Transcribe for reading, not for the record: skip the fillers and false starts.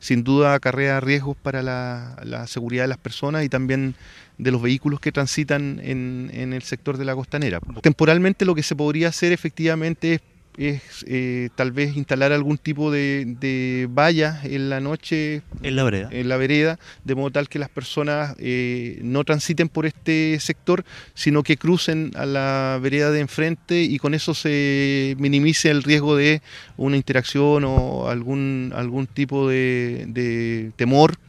sin duda acarrea riesgos para la seguridad de las personas y también de los vehículos que transitan en el sector de la costanera. Temporalmente lo que se podría hacer efectivamente es tal vez instalar algún tipo de vallas en la noche En la vereda. en la vereda, de modo tal que las personas no transiten por este sector, sino que crucen a la vereda de enfrente y con eso se minimice el riesgo de una interacción o algún tipo de temor